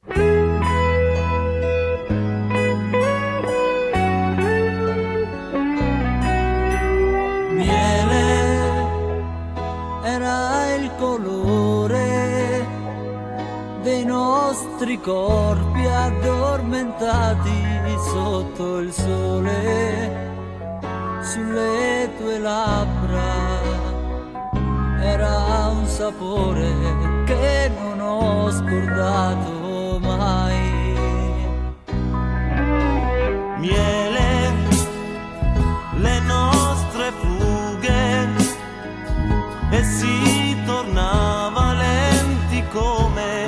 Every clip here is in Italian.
Dei nostri corpi addormentati sotto il sole, sulle tue labbra era un sapore che non ho scordato mai. Miele, le nostre fughe, e si tornava lenti come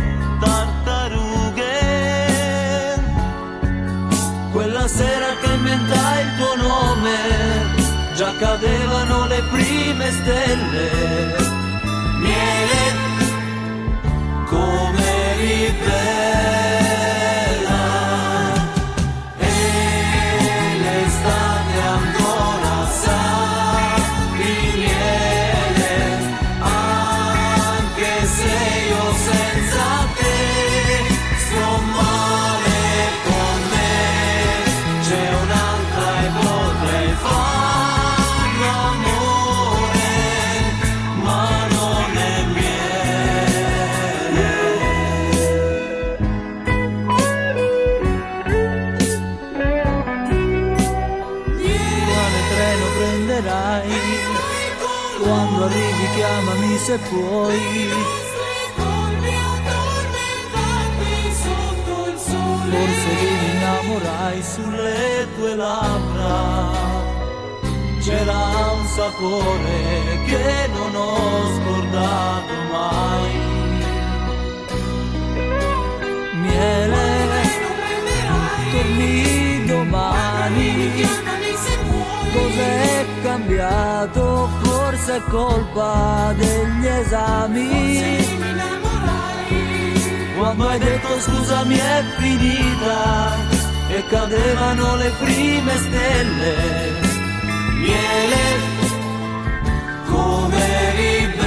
quella sera che inventai il tuo nome, già cadevano le prime stelle. Miele, come eri bella, e l'estate ancora sa di miele, anche se io senza te sto male. C'è un'altra e potrei fare amore, ma non è miele. Quale treno prenderai? Quando arrivi chiamami se puoi. Forse ti innamorai sulle tue labbra, c'era un sapore che non ho scordato mai. Miele, torni domani, cos'è cambiato? Forse è colpa degli esami. Quando hai detto scusami è finita e cadevano le prime stelle. Miele, come eri bella.